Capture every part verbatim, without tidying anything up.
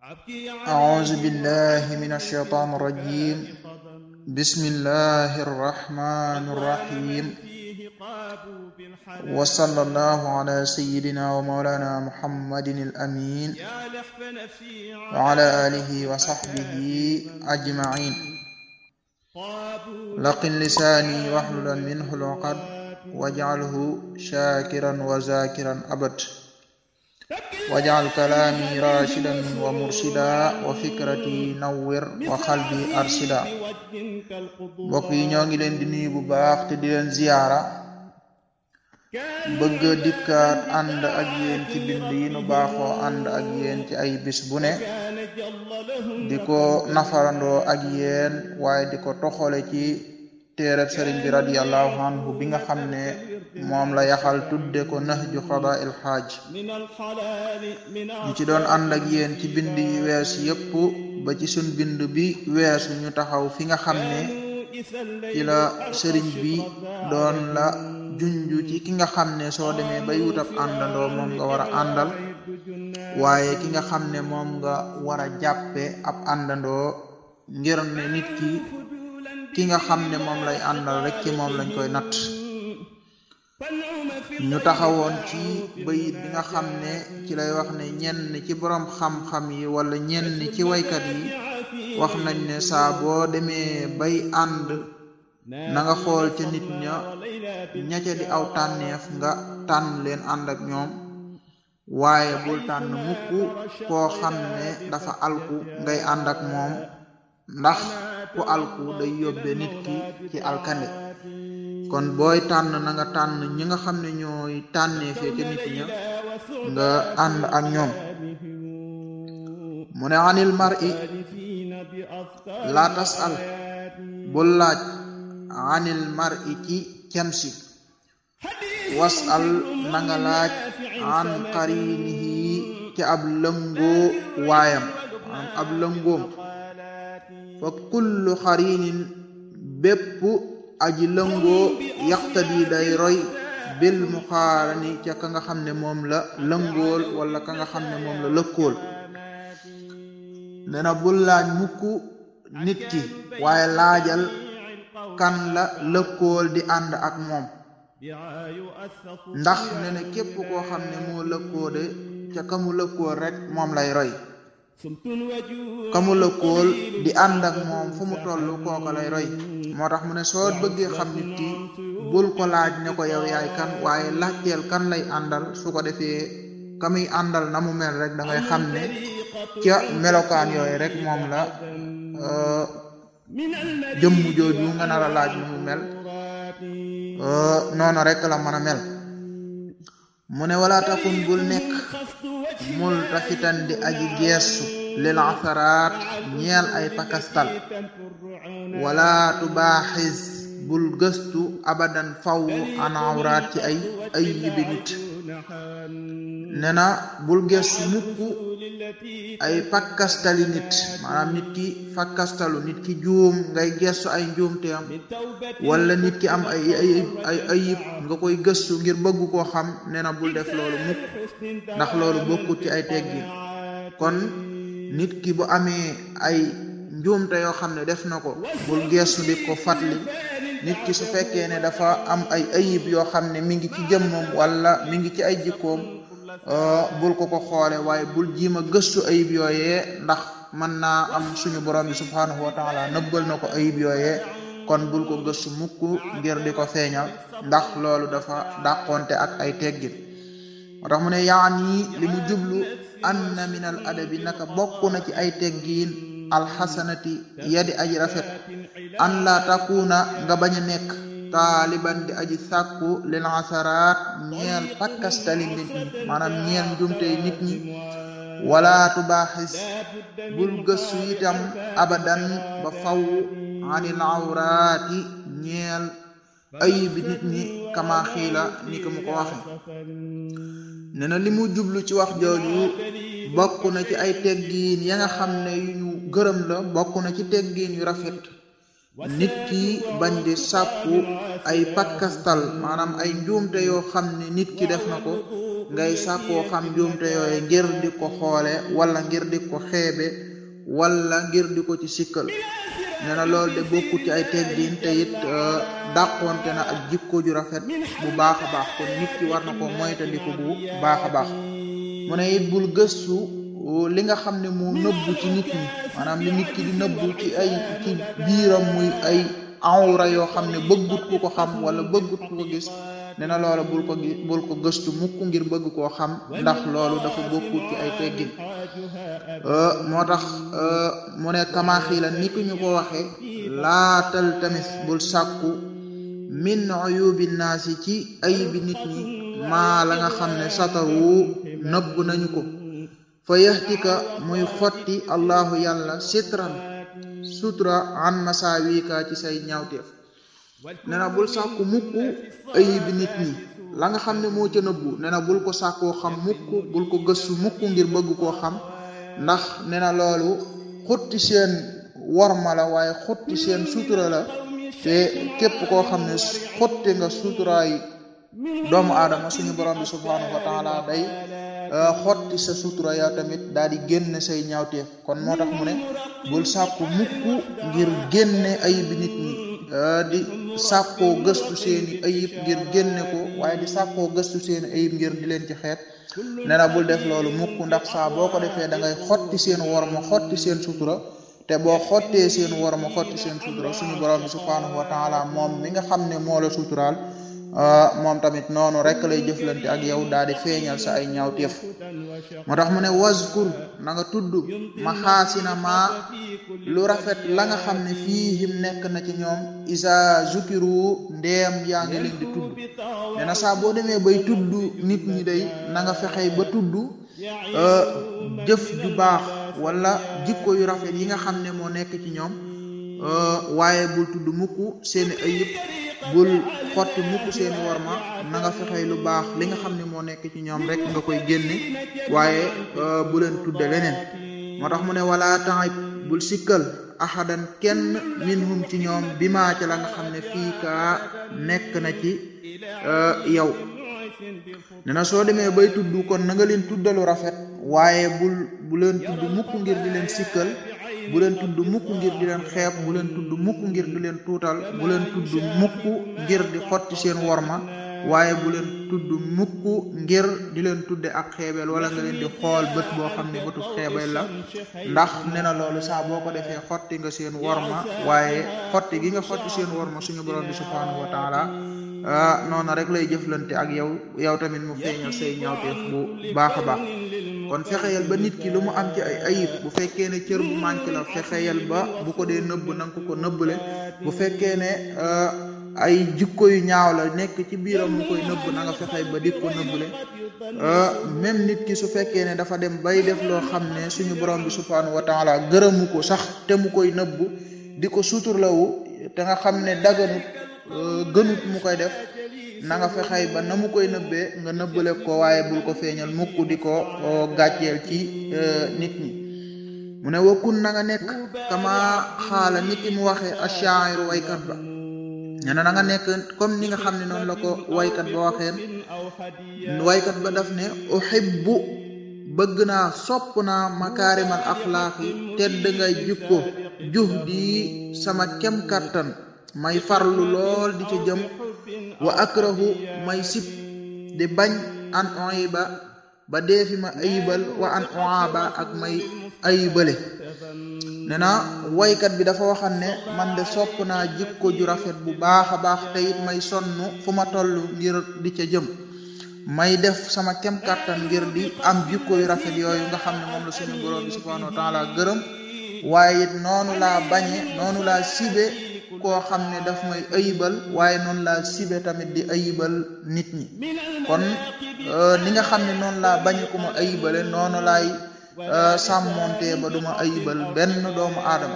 أعوذ بالله من الشيطان الرجيم بسم الله الرحمن الرحيم وصلى الله على سيدنا ومولانا محمد الأمين وعلى آله وصحبه أجمعين لقن لساني واحلل منه العقد واجعله شاكرا وذاكرا أبد waj'al kalaami rashidan wa murshida wa fikrati nawwir wa qalbi arshida. mbokk yi ñoo ngi leen di nuyu bu baax te di leen ziyaara bëgg dikkaat ànd ak yéen ci bind yi nu baaxoo ànd ak yéen ci ay bis bu ne di ko nafarandoo ak yéen waaye di ko toxale ci téereb sëriñ bi radiyallahu anhu bi nga xam ne moom la yaxal tudde ko nahju qadaa'il haaj ñu ci doon ànd ak yéen ci bind yi weesu yépp ba ci sun bind bi weesu ñu taxaw fi nga xam ne ci la sëriñ bi doon la junju ci ki nga xam ne soo demee bay wutab àndandoo moom nga war a àndal waaye ki nga xam ne moom nga war a jàppe ab àndandoo ngir ne nit ki ki nga xam ne moom lay àndal rek ci moom lañ koy natt ñu taxawoon ci bayit bi nga xam ne ci lay wax ne ñenn ci borom xam-xam yi wala ñenn ci waykat yi wax nañ ne saa boo demee bay ànd na nga xool ca nit ña ña ca di aw tànneef nga tànn leen ànd ak ñoom waaye bul tànn mukk koo xam ne dafa alku ngay ànd ak moom ndax ku alku day yóbbe nit ki ci alkande kon booy tànn na nga tànn ñi nga xam ne ñooy tànnee fee ca nit ña nga ànd ak ñoom mu ne anil mar'i la tasal bul laaj anil mar'i ci cemsi wasal na nga laaj an qarinihi ci ab lëngoo waayam ab lëngoom fa kullu xarinin bépp aji lëngoo yaqtadi day roy bil muqaarani ca ka nga xam ne moom la lëngool wala ka nga xam ne moom la lëkkool nee na bul laaj mukk nit ki waaye laajal kan la lëkkool di ànd ak moom ndax nee na képp koo xam ne moo lëkkoo de ca ka mu lëkkool rek moom lay roy kamu lëkkool di ànd ak moom fu mu toll kooka lay roy moo tax mu ne soo bëggee xam nit ki bul ko laaj ne ko yow yaay kan waaye laajteel kan lay àndal su ko defee ka muy àndal na mu mel rek da ngay xam ne ca melokaan yooyu rek moom la jëmm jooju nga nar a laaj nu mu mel noonu rek la mën a mel mu ne wala takun bul nekk mul tafitan di aji geesu lil asaraat ñeel ay pakastal wala tubaaxis bul gëstu abadan faw an awraat ci ay ay yibi nit ne na bul gëstu mukk ay pakkastali nit maanaam nit ki fakkastalu nit ki juum ngay gëstu ay njuumteem wala nit ki am ay ay ay ayib nga koy gëstu ngir bëgg koo xam ne na bul def loolu mukk ndax loolu bokkut ci ay teggi kon nit ki bu amee ay njuumte yoo xam ne def na ko bul gëstu di ko fàttali nit ki su fekkee ne dafa am ay ayib yoo xam ne mi ngi ci jëmmam wala mi ngi ci ay jikkoom bul ko ko xoole waaye bul jiima gëstu ayib yooyee ndax mën naa am suñu borom bi subhanahu wa taala nëbbal na ko ayib yooyee kon bul ko gëstu mukk ngir di ko feeñal ndax loolu dafa dàqonte ak ay teggin moo tax mu ne yaani li mu jublu anna min al adabi naka bokk na ci ay teggiin alxasanati yadi aji rafet an la takuna nga bañ a nekk taaliban di aji sàkku lil asaraat ñeel pakkastali nit ñi maanaam ñeel njumte nit ñi wala tubaaxis bul gëstu itam abadan ba faw anil awraati ñeel ayibi nit ñi kama xiila ni ko mu ko waxe ne na li mu jublu ci wax jooju bokk na ci ay teggiin ya nga xam ne yu ñu gërëm la bokk na ci teggiin yu rafet nit ki bañ di sàkku ay pakkastal maanaam ay njuumte yoo xam ne nit ki def na ko ngay sàkkoo xam njuumte yooyu ngir di ko xoole wala ngir di ko xeebe wala ngir di ko ci sikkal nee na loolu de bokkut ci ay teggin te it dàqonte na ak jikko ju rafet bu baax a baax kon nit ki war na ko moytandiku bu baax a baax mu ne it bul gëstu li nga xam ne moo nëbbu ci nit ñi maanaam li nit ki di nëbbu ci ay ci biiram muy ay awra yoo xam ne bëggut ku ko xam wala bëggut ku ko gis nee na loola bul ko bul ko gëstu mukk ngir bëgg koo xam ndax loolu dafa bokkut ci ay teggin moo tax mu ne kamaaxiila ni ku ñu ko waxe laatal tamit bul sàkku min uyubi naasi ci ayibi nit ñi maa la nga xam ne sataru nëbb nañu ko fa yahtika muy xotti allahu yàlla sitran sutra an masaawika ci say ñaawteef nee na bul sàkku mukk ayibi nit ñi la nga xam ne moo ca nëbbu nee na bul ko sàkkoo xam mukk bul ko gëstu mukk ngir bëgg koo xam ndax nee na loolu xotti seen worma la waaye xotti seen sutura la te képp koo xam ne xotti nga suturaay doomu aadama suñu borom bi subhanahu wa taala day xotti sa sutura ya tamit daal di génne say ñaawteef kon moo tax mu ne bul sàkku mukk ngir génne ayibi nit ñi di sàkkoo gëstu seeni ayib ngir génne ko waaye di sàkkoo gëstu seeni ayib ngir di leen ci xeet nee na bul def loolu mukk ndax saa boo ko defee da ngay xotti seen worma xotti seen sutura te boo xottee seen worma xotti seen sutura suñu borom bi subhanahu wa taala moom mi nga xam ne moo la suturaal moom tamit noonu rek lay jëflante ak yow daal di feeñal sa ay ñaawteef moo tax mu ne wazkur na nga tudd maxaasina ma lu rafet la nga xam ne fiihim nekk na ci ñoom isa zukiru ndeem yaa ngi leen di tudd nee na saa boo demee bay tudd nit ñi day na nga fexey ba tudd jëf ju baax wala jikko yu rafet yi nga xam ne moo nekk ci ñoom waaye bul tudd mukk seeni ayib bul xotti mukk seeni warma na nga fexey lu baax li nga xam ne moo nekk ci ñoom rek nga koy génne waaye bu leen tudde leneen moo tax mu ne wala taib bul sikkal ahadan kenn minhum ci ñoom bi maa ci la nga xam ne fii kaa nekk na ci yow ne na soo demee bay tudd kon na nga leen tuddalu rafet waaye bul bu leen tudd mukk ngir di leen sikkal bu leen tudd mukk ngir di leen xeeb bu leen tudd mukk ngir di leen tuutal bu leen tudd mukk ngir di xotti seen worma waaye bu leen tudd mukk ngir di leen tudde ak xeebel wala nga leen di xool bët boo xam ne bëtu xeebel la ndax nee na loolu saa boo ko defee xotti nga seen worma waaye xotti gi nga xotti seen worma suñu borom bi subhanahu wa taala ah noonu rek lay jëflante ak yow yow tamit mu feeñal say ñaawteef bu baax a baax kon fexeyal ba nit ki lu mu am ci ay ayib bu fekkee ne cër bu manqué la fexeyal ba bu ko dee nëbb na nga ko ko nëbbale bu fekkee ne ay jikko yu ñaaw la nekk ci biiram mu koy nëbb na nga fexey ba di ko nëbbale même nit ki su fekkee ne dafa dem bay def loo xam ne suñu borom bi subhanahu wa taala gërëmu ko sax te mu koy nëbb di ko suturlawu te nga xam ne daganut gënut mu koy def na nga fexey ba na mu koy nëbbee nga nëbbale ko waaye bul ko feeñal mukk di ko gàcceel ci nit ñi mu ne wakkun na nga nekk kama xaala nit ki mu waxee ashairu waykat ba nee na na nga nekk comme ni nga xam ne noonu la ko waykat ba waxee waykat ba daf ne uhibbu bëgg naa sopp naa makaarimal axlaaqi tedd ngay jikko juhdi sama kem kattan may farlu lool di ci jëm wa akrahu may sib di bañ an oyiba ba deefi ma ayibal wa an oaba ak may ayibale nee na waykat bi dafa waxam ne man de sopp naa jikko ju rafet bu baax a baax te it may sonn fu ma toll ngir di ca jëm may def sama kem kàttan ngir di am jikko yu rafet yooyu nga xam ne moom la suñu borom bi subhanahu wa taala gërëm waaye it noonu laa bañe noonu laa sibe koo xam ne daf may ayibal waaye noonu laa sibe tamit di ayibal nit ñi kon ni nga xam ne noonu laa bañe ku ma ayibale noonu laay sàmmonte ba duma ayibal benn doomu aadama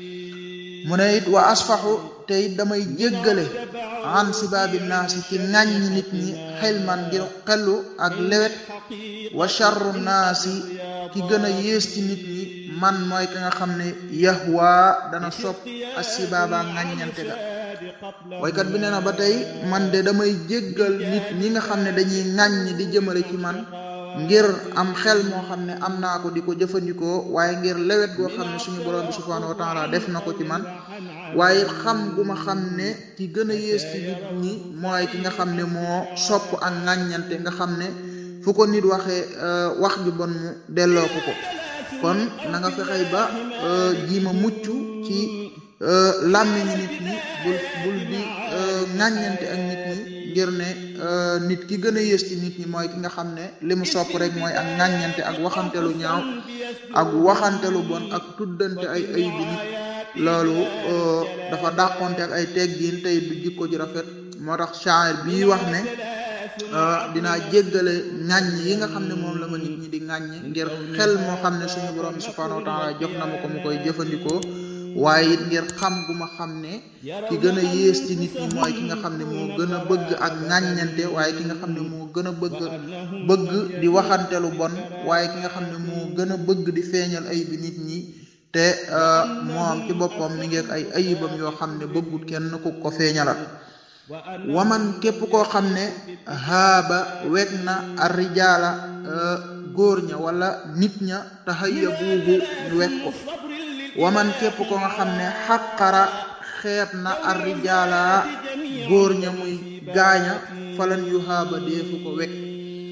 mu ne it wa asfaxu te it damay jéggale an sibaabi naasi ci ŋàññ nit ñi xelman ngir xellu ak lewet wa charru naasi ki gën a yées ci nit ñi man mooy ka nga xam ne yahwa dana sopp asibaaba ŋàññante ga waykat bi nee na ba tey man de damay jéggal nit ñi nga xam ne dañuy ŋàññ di jëmale ci man ngir am xel moo xam ne am naa ko di ko jëfandikoo waaye ngir lewet goo xam ne suñu borom bi subhanahu wa taala def na ko ci man waaye xam gu ma xam ne ki gën a yées ci nit ñi mooy ki nga xam ne moo sopp ak ŋàññante nga xam ne fu ko nit waxee wax ju bon mu delloo ko ko kon na nga fexey ba jiima mucc ci làmmiñu nit ñi bul bul di ŋàññante ak nit ñi ngir ne nit ki gën a yées ci nit ñi mooy ki nga xam ne li mu sopp rek mooy ak ŋàññante ak waxantelu ñaaw ak waxantelu bon ak tuddante ay ayibi nit loolu dafa dàqonte ak ay teggiin tey du jikko ji rafet moo tax shaa'ir bii wax ne dinaa jéggale ŋàññ yi nga xam ne moom la ma nit ñi di ŋàññe ngir xel moo xam ne suñu borom bi subhanahu wa taala jox na ma ko mu koy jëfandikoo waaye it ngir xam gu ma xam ne ki gën a yées ci nit ñi mooy ki nga xam ne moo gën a bëgg ak ŋàññante waaye ki nga xam ne moo gën a bëgg bëgg di waxantelu bon waaye ki nga xam ne moo gën a bëgg di feeñal ayibi nit ñi te moom ci boppam mi ngi ak ay ayibam yoo xam ne bëggut kenn ku ko feeñalal waman képp koo xam ne haaba weg na arrijaala góor ña wala nit ña taxaya buubu ñu weg ko waman képp ko nga xam ne xaqara xeeb na arrijaala góor ña muy gaaña falan yu haaba deefu ko weg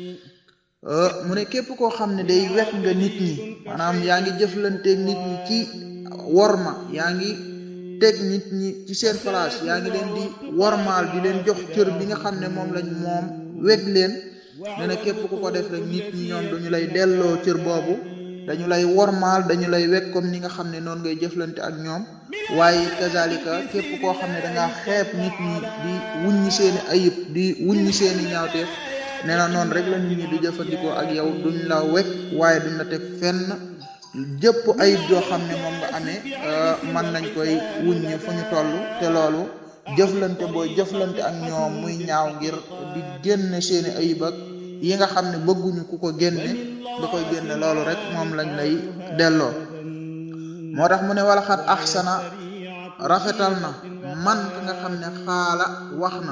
mu ne képp koo xam ne day weg nga nit ñi maanaam yaa ngi jëflanteeg nit ñi ci worma yaa ngi teg nit ñi ci seen place yaa ngi leen di wormaal di leen jox cër bi nga xam ne moom lañ moom weg leen ne na képp ku ko def rek nit ñi ñoom dañu lay delloo cër boobu dañu lay wormaal dañu lay weg comme ni nga xam ne noonu ngay jëflante ak ñoom waaye kazalika képp koo xam ne dangaa xeeb nit ñi di wuññi seeni ayib di wuññi seeni ñaawteef nee na noonu rek la nit ñi di jëfandikoo ak yow duñ la weg waaye duñ la teg fenn jëpp ayib joo xam ne moom nga amee mën nañ koy wuññi fu ñu toll te loolu jëflante booy jëflante ak ñoom muy ñaaw ngir di génne seeni ayib ak yi nga xam ne bëgguñu ku ko génne da koy génne loolu rek moom lañ lay delloo moo tax mu ne wala xat axsana rafetal na man ka nga xam ne xaala wax na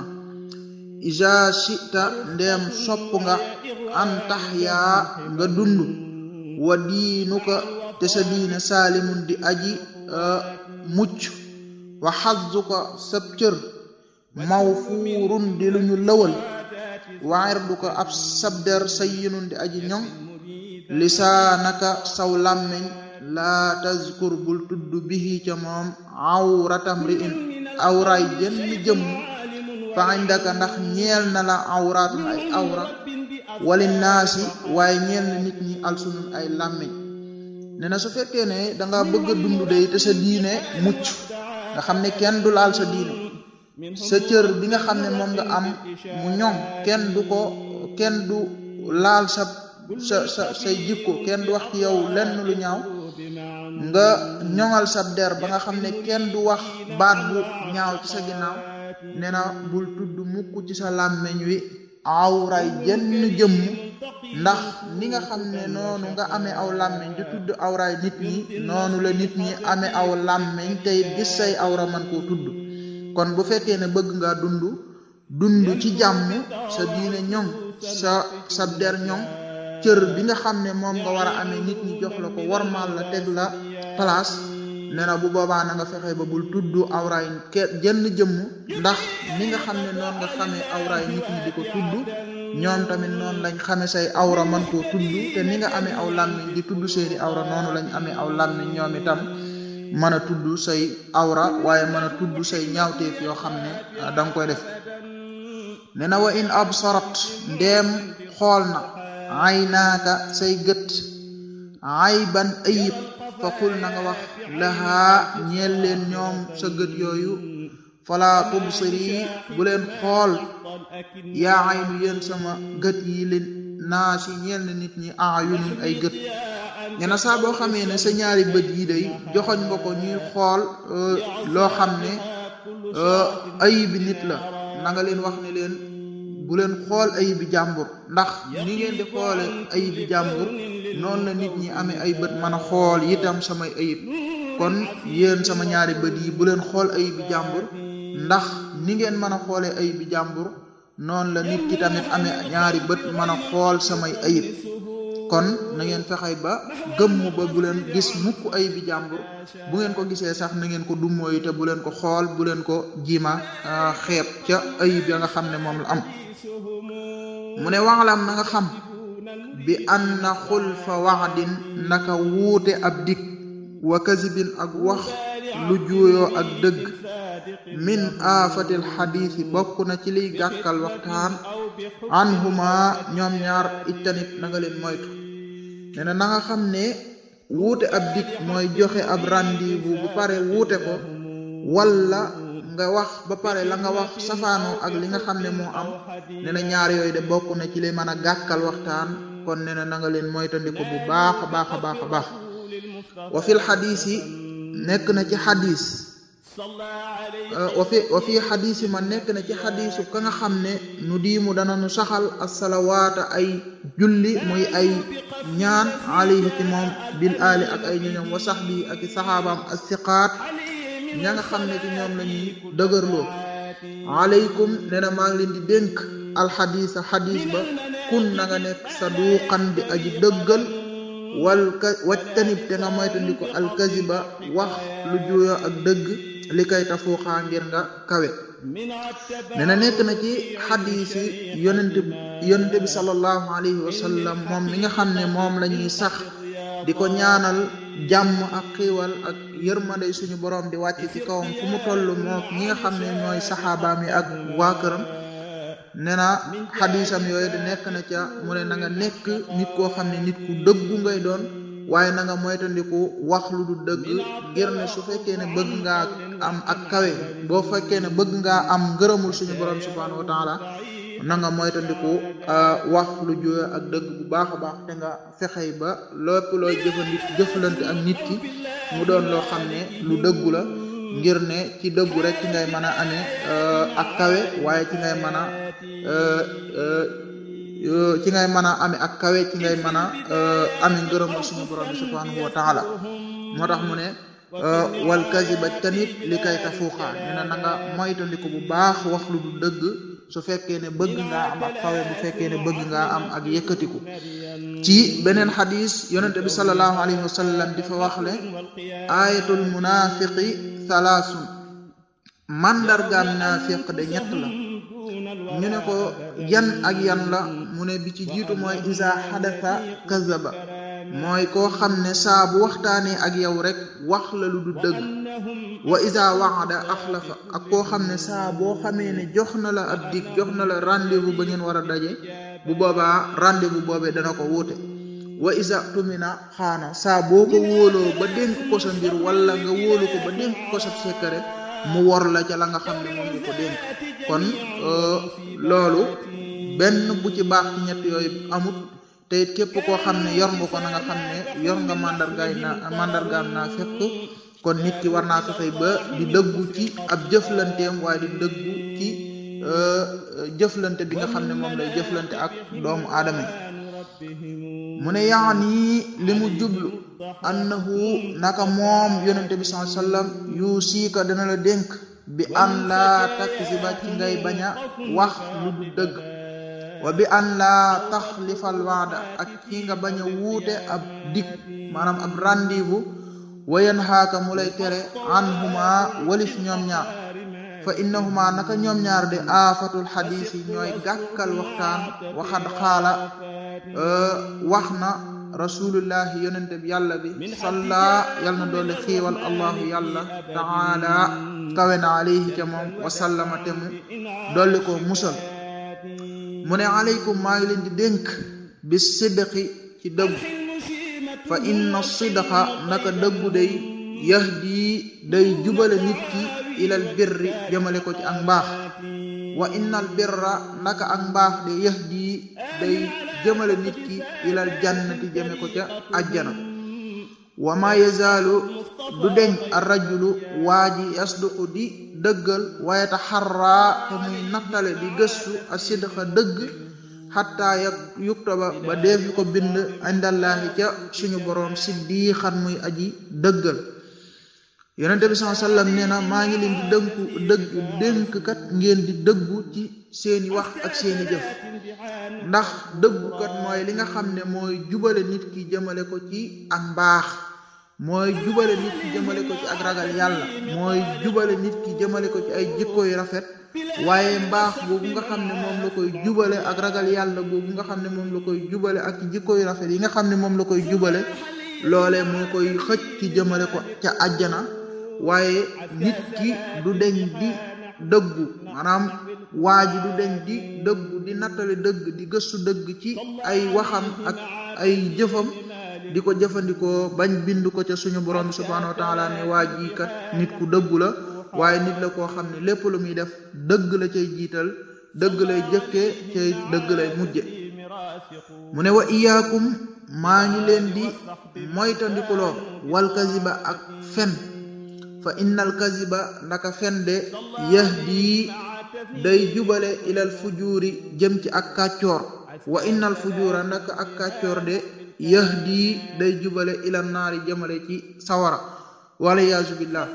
iza shita ndeem sopp nga an tax yaa nga dund wa diinuka te sa diine saalimun di aji mucc wa xazzuka sab cër mawfuurun di lu ñu lëwal wa irduka ab sabder sayyinun di aji ñoŋ lisaanaka saw làmmeñ laa tazkur bul tudd bihi ca moom awratam ri'in awraay jënn jëmm fa indaka ndax ñeel na la awraatun ay awra wali naasi waaye ñeel na nit ñi alsunun ay làmmeñ ne na su fekkee ne da nga bëgg a dund day te sa diine mucc nga xam ne kenn du laal sa diine sa cër bi nga xam ne moom nga am mu ñoŋ kenn du ko kenn du laal sa sa sa say jikko kenn du wax ci yow lenn lu ñaaw nga ñoŋal sa der ba nga xam ne kenn du wax baat bu ñaaw ci sa ginnaaw nee na bul tudd mukk ci sa làmmeñ wi awray jenn jëmm ndax ni nga xam ne noonu nga amee aw làmmeñ di tudd awray nit ñi noonu la nit ñi amee aw làmmeñ tey gis say awra man koo tudd kon bu fekkee ne bëgg nga dund dund ci jàmm sa diine ñoŋ sa sa der ñoŋ cër bi nga xam ne moom nga war a amee nit ñi jox la ko warmaal la teg la place nee na bu boobaa na nga fexe ba bul tudd awraay ke jenn jëmm ndax ni nga xam ne noonu nga xamee awraay nit ñi di ko tudd ñoom tamit noonu lañ xame say awra man koo tudd te ni nga amee aw làmmiñ di tudd seeni awra noonu lañ amee aw làmmiñ ñoom itam mën a tudd say awra waaye mën a tudd say ñaawteef yoo xam ne da nga koy def nee na wa in absarat ndeem xool na ay naaka say gët ay ban ayib fa qul na nga wax lahaa ñeel leen ñoom sa gët yooyu fala tubsiri bu leen xool yaa aynu yéen sama gët yi leen naa si ñeel na nit ñi ayunun ay gët ñena saa boo xamee ne sa ñaari bët yi day joxoñ nga ko ñuy xool loo xam ne ayibi nit la na nga leen wax ne leen bu leen xool ayibi jàmbur ndax ni ngeen di xoole ayibi jàmbur noonu la nit ñi amee ay bët mën a xool itam samay ayib kon yéen sama ñaari bët yi bu leen xool ayibi jàmbur ndax ni ngeen mën a xoole ayib bi jàmbur noonu la nit ki tamit amee ñaari bët mën a xool samay ayib kon na ngeen fexey ba gëmmu ba bu leen gis mukk ayib bi jàmbur bu ngeen ko gisee sax na ngeen ko dummóoyu te bu leen ko xool bu leen ko jiima xeeb ca ayib ya nga xam ne moom la am mu ne waxlam na nga xam bi anna xulfa waxdin naka wuute ab dig wa kasibin ak wax lu juuyoo ak dëgg min aafatil xadiisi bokk na ci liy gàkkal waxtaan anhuma ñoom ñaar ijtanib na nga leen moytu nee na na nga xam ne wuute ab dig mooy joxe ab rendez-vous bu pare wuute ko wala nga wax ba pare la nga wax safaanoo ak li nga xam ne moo am nee na ñaar yooyu de bokk na ci li mën a gàkkal waxtaan kon nee na na nga leen moytandiko bu baax a baax a baax a baax wa fil xadiis yi nekk na ci xadiis wa fi wa fi xadiis yi ma nekk na ci xadiisu ka nga xam ne nu diimu dana nu saxal asalawaata ay julli muy ay ñaan alayhi ci moom bil aali ak ay ñoñom wa sahbi ak i saxaabaam asiqaat ña nga xam ne ci ñoom la ñuy dëgërloo alaykum nee na maa ngi leen di dénk alxadiisa xadiis ba kun na nga nekk saduqan di aji dëggal wal ka wajtanib te nga moytandiko alkaziba wax lu juuyoo ak dëgg li kay tafuuxaa ngir nga kawe nee na nekk na ci xadiis yi yonente yonente bi sallallahu alayhi wa sallam moom mi nga xam ne moom la ñuy sax di ko ñaanal jàmm ak xiiwal ak yërmande suñu borom di wàcc ci kawam fu mu toll moo ñi nga xam ne ñooy saxaabaam yi ak waa këram nee na xadiisam yooyu di nekk na ca mu ne na nga nekk nit koo xam ne nit ku dëggu ngay doon waaye na nga moytandiku wax lu du dëgg ngir ne su fekkee ne bëgg ngaa am ak kawe boo fekkee ne bëgg ngaa am ngërëmul suñu borom subhanahu wa taala na nga moytandiku wax lu juwe ak dëgg bu baax a baax te nga fexey ba lépp looy jëfandi jëflante ak nit ki mu doon loo xam ne lu dëggu la ngir ne ci dëggu rek ci ngay mën a amee ak kawe waaye ci ngay mën a ci ngay mën a amee ak kawe ci ngay mën a amee ngërëmal suñu borom bi subhanahu wa taala moo tax mu ne wal kaziba tanit li kay tafuuxa nee na na nga moytandiku bu baax wax lu du dëgg su fekkee ne bëgg ngaa am ak kawe bu fekkee ne bëgg ngaa am ak yëkkatiku ci beneen xadis yonente bi sallallahu alayhi wa sallam di fa wax le ayatul munafiqi thalaasun mandargaam naafiq de ñett la ñu ne ko yan ak yan la mu ne bi ci jiitu mooy isa xadatha kazaba mooy koo xam ne saa bu waxtaanee ak yow rek wax la lu du dëgg wa isa wa'ada axlafa ak koo xam ne saa boo xamee ne jox na la ab dig jox na la rendez-vous ba ngeen war a daje bu boobaa rendez-vous boobee dana ko wuute wa isa tumina xaana saa boo ko wóoloo ba dénk ko sa mbir wala nga wóolu ko ba dénk ko sa secret mu wor la ca la nga xam ne moom nga ko dénk kon loolu benn bu ci baax ci ñett yooyu amut te it képp koo xam ne yor nga ko na nga xam ne yor nga mandargaay na mandargaam naa fekk kon nit ki war naa fexey ba di dëggu ci ab jëflanteem waaye di dëggu ci jëflante bi nga xam ne moom lay jëflante ak doomu aadama mu ne yaani li mu jublu annahu naka moom yonente bi sallallahu alayhi wasallam yu siika dana la dénk bi an laa takziba ci ngay bañ a wax lu du dëgg wa bi an laa taxlifal waada ak ci nga bañ a wuute ab dig maanaam ab rendez-vous wayan xaaka mu lay tere anhuma walif ñoom ñaar fa innahuma naka ñoom ñaar de aafatul xadiis yi ñooy gàkkal waxtaan waxad xaala wax na rasulullahi yonente bi yàlla bi salla yàl na doole xiiwal allahu yàlla taala kawe na alayhi ca moom wasallama te mu dolli ko musal mu ne alaykum maa ngi leen di dénk bi sidqi ci dëggu fa inna sidqa naka dëggu day yahdi day jubale nit ki ilal birri jëmale ko ci ak mbaax wa innal birra naka ak mbaax de yahdi day jëmale nit ki ilal jannati jëme ko ca ajjana wa ma yazaalu du deñ ar-rajulu waaji yasduqu di dëggal wa yataharra te muy nattale di gëstu a sidqa dëgg xatta yak yuktaba ba deefi ko bind indallaahi ca suñu boroom siddiqan muy aji dëggal yonente bi sallallahu alayhi wasallam nee na maa ngi leen di dënku dëgg dénk kat ngeen di dëggu ci seeni wax ak seeni jëf ndax dëggu kat mooy li nga xam ne mooy jubale nit ki jëmale ko ci ak mbaax mooy jubale nit ki jëmale ko ci ak ragal yàlla mooy jubale nit ki jëmale ko ci ay jikko yu rafet waaye mbaax boobu nga xam ne moom la koy jubale ak ragal yàlla boobu nga xam ne moom la koy jubale ak jikko yu rafet yi nga xam ne moom la koy jubale loole moo koy xëcc ci jëmale ko ca àjjana waaye nit ki du deñ di dëggu maanaam waa ji du deñ di dëggu di nattale dëgg di gëstu dëgg ci ay waxam ak ay jëfam di ko jëfandikoo bañ bind ko ca suñu borom subhanahu wa taala ne waa ji kat nit ku dëggu la waaye nit la koo xam ne lépp lu muy def dëgg la cay jiital dëgg lay jëkkee cay dëgg lay mujje mu ne wa iyaakum maa ngi leen di moytandikuloo wal kaziba ak fen fa innal kaziba ndaka fen de yahdi day jubale ilal fujuuri jëm ci ak kàccoor wa innal fujuura ndaka ak kàccoor de yahdi day jubale ilal naari jëmale ci sawara wala yaasu billah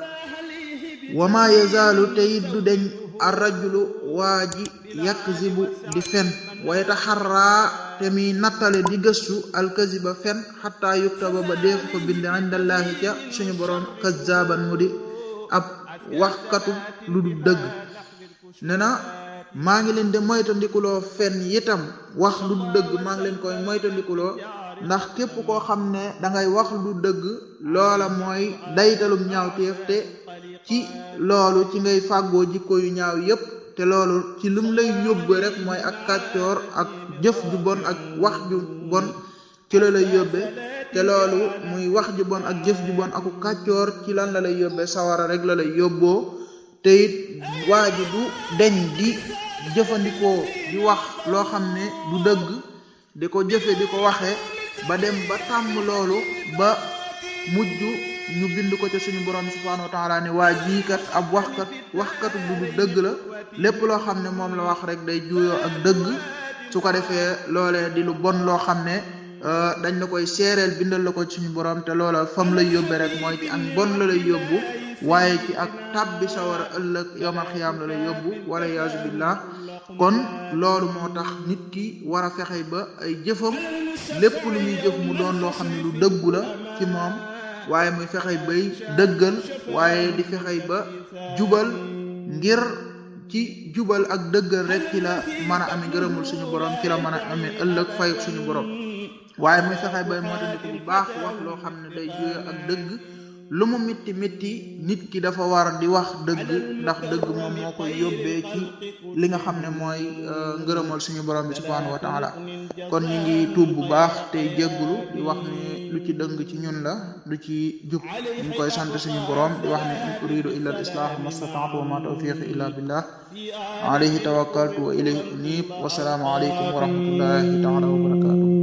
wa ma yazaalu teyit du deñ ar rajulu waa ji yakzibu di fen wa yataxarraa te mi nattale di gëstu alkaziba fen xataa yuktaba ba deefu ko bind indallahi ca suñu borom kazzaban mu di ab waxkatu lu du dëgg ne na maa ngi leen de moytandikuloo fen yitam wax lu du dëgg maa ngi leen koy moytandikuloo ndax képp koo xam ne dangay wax lu dëgg loola mooy daytalum ñaawteef te ci loolu ci ngay fàggoo jikko yu ñaaw yépp te loolu ci lum lay yóbbe rek mooy ak kàccoor ak jëf ju bon ak wax ju bon ci la lay yóbbe te loolu muy wax ju bon ak jëf ju bon aku kàccoor ci lan la lay yóbbe sawara rek la lay yóbboo te it waa ji du deñ di jëfandikoo di wax loo xam ne du dëgg di ko jëfe di ko waxe ba dem ba tàmm loolu ba mujj ñu bind ko ca suñu borom subhanahu wa taala ne waa jiikat ab waxkat waxkatu du du dëgg la lépp loo xam ne moom la wax rek day juyoo ak dëgg su ko defee loolee di lu bon loo xam ne dañ la koy seereel bindal la ko suñu borom te loola fam lay yóbbe rek mooy ci ak bon la lay yóbbu waaye ci ak tabbi sawara ëllëg yawmal xiyaam la lay yóbbu wala yaasu billah kon loolu moo tax nit ki war a fexe ba ay jëfam lépp lu muy jëf mu doon loo xam ne lu dëggu la ci moom waaye muy fexe bay dëggal waaye di fexe ba jubal ngir ci jubal ak dëggal rek ci la mën a amee ngërëmul suñu borom ci la mën a amee ëllëg fay suñu borom waaye muy fexe bay moo tandiku bu baax wax loo xam ne day juyoo ak dëgg lu mu mitti mitti nit ki dafa war di wax dëgg ndax dëgg moom moo koy yóbbee ci li nga xam ne mooy ngërëmal suñu borom bi subhanahu wa taala kon ñu ngi tuub bu baax tey jéggulu di wax ne lu ci dëng ci ñun la lu ci jub ñu ngi koy sant suñu borom di wax ne in uridu illa al islah mastata'tu wa ma tawfiqi illa billah alayhi tawakkaltu wa ilayhi unib wa salaamu alaykum wa rahmatullahi taala wa barakatuh